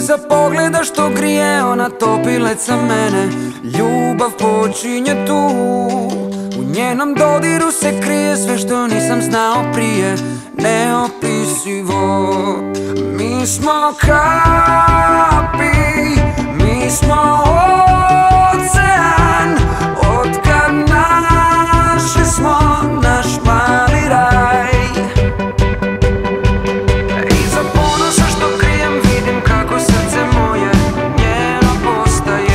Iza pogleda što grije, ona topi led sa mene. Ljubav počinje tu, u njenom dodiru se krije sve što nisam znao prije. Neopisivo. Mi smo kapi, mi smo ocean. Otkad našli smo naš mali raj. Iza ponosa što krijem vidim kako srce moje njeno postaje.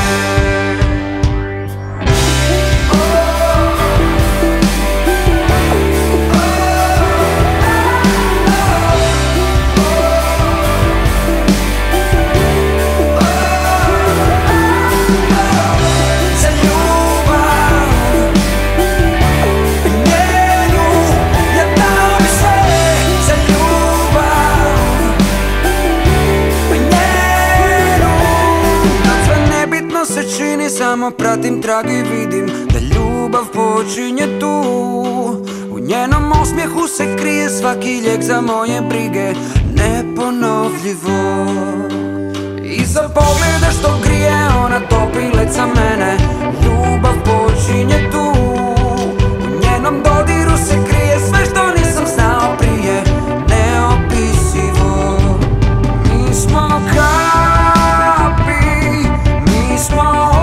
Samo pratim trag i vidim da ljubav počinje tu. U njenom osmijehu se krije svaki lijek za moje brige. Neponovljivo. Iza pogleda što grije, ona topi led sa mene. Ljubav počinje tu, u njenom dodiru se krije sve što nisam znao prije. Neopisivo. Mi smo kapi, mi smo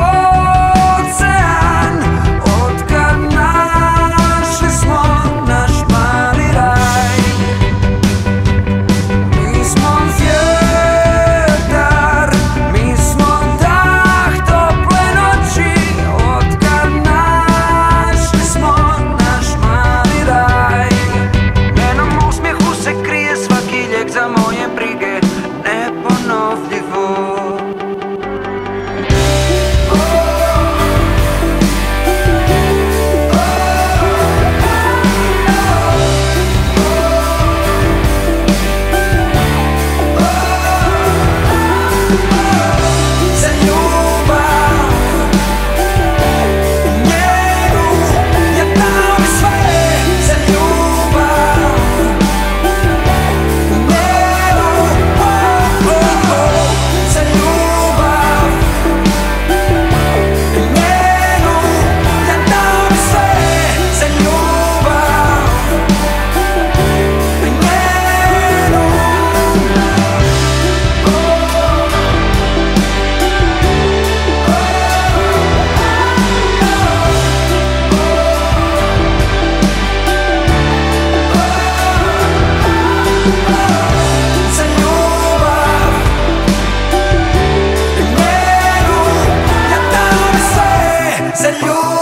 se ljubav.